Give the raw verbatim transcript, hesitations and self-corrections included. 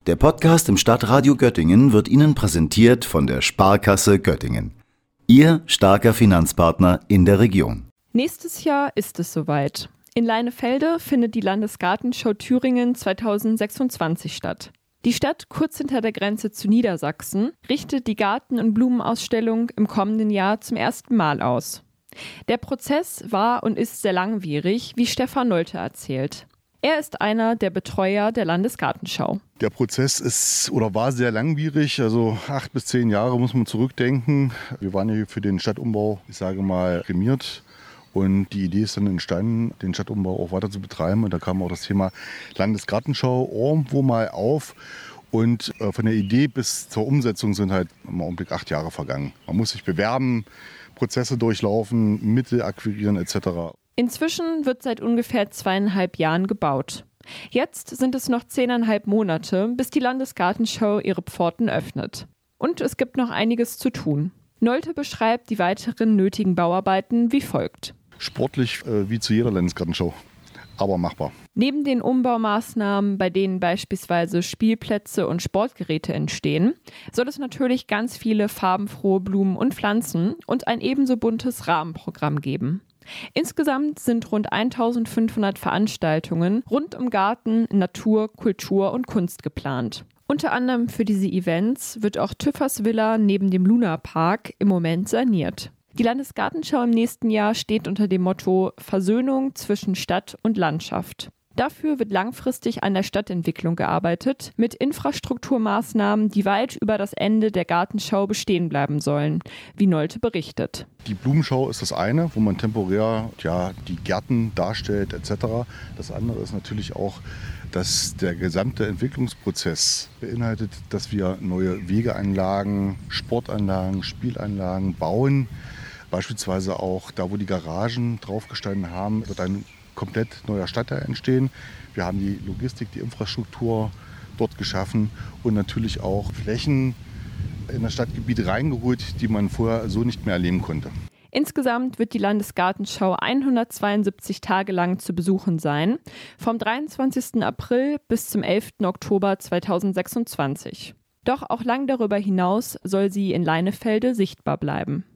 Der Podcast im Stadtradio Göttingen wird Ihnen präsentiert von der Sparkasse Göttingen. Ihr starker Finanzpartner in der Region. Nächstes Jahr ist es soweit. In Leinefelde findet die Landesgartenschau Thüringen zweitausendsechsundzwanzig statt. Die Stadt, kurz hinter der Grenze zu Niedersachsen, richtet die Garten- und Blumenausstellung im kommenden Jahr zum ersten Mal aus. Der Prozess war und ist sehr langwierig, wie Stefan Nolte erzählt. Er ist einer der Betreuer der Landesgartenschau. Der Prozess ist oder war sehr langwierig, also acht bis zehn Jahre muss man zurückdenken. Wir waren ja für den Stadtumbau, ich sage mal, prämiert. Und die Idee ist dann entstanden, den Stadtumbau auch weiter zu betreiben. Und da kam auch das Thema Landesgartenschau irgendwo mal auf. Und von der Idee bis zur Umsetzung sind halt im Augenblick acht Jahre vergangen. Man muss sich bewerben, Prozesse durchlaufen, Mittel akquirieren et cetera. Inzwischen wird seit ungefähr zweieinhalb Jahren gebaut. Jetzt sind es noch zehneinhalb Monate, bis die Landesgartenschau ihre Pforten öffnet. Und es gibt noch einiges zu tun. Nolte beschreibt die weiteren nötigen Bauarbeiten wie folgt. Sportlich äh, wie zu jeder Landesgartenschau, aber machbar. Neben den Umbaumaßnahmen, bei denen beispielsweise Spielplätze und Sportgeräte entstehen, soll es natürlich ganz viele farbenfrohe Blumen und Pflanzen und ein ebenso buntes Rahmenprogramm geben. Insgesamt sind rund eintausendfünfhundert Veranstaltungen rund um Garten, Natur, Kultur und Kunst geplant. Unter anderem für diese Events wird auch Tüffers Villa neben dem Lunapark im Moment saniert. Die Landesgartenschau im nächsten Jahr steht unter dem Motto Versöhnung zwischen Stadt und Landschaft. Dafür wird langfristig an der Stadtentwicklung gearbeitet, mit Infrastrukturmaßnahmen, die weit über das Ende der Gartenschau bestehen bleiben sollen, wie Nolte berichtet. Die Blumenschau ist das eine, wo man temporär ja, die Gärten darstellt et cetera. Das andere ist natürlich auch, dass der gesamte Entwicklungsprozess beinhaltet, dass wir neue Wegeanlagen, Sportanlagen, Spielanlagen bauen. Beispielsweise auch da, wo die Garagen draufgestanden haben, wird ein komplett neuer Stadtteil entstehen. Wir haben die Logistik, die Infrastruktur dort geschaffen und natürlich auch Flächen in das Stadtgebiet reingeholt, die man vorher so nicht mehr erleben konnte. Insgesamt wird die Landesgartenschau hundertzweiundsiebzig Tage lang zu besuchen sein, vom dreiundzwanzigsten April bis zum elften Oktober zweitausendsechsundzwanzig. Doch auch lang darüber hinaus soll sie in Leinefelde sichtbar bleiben.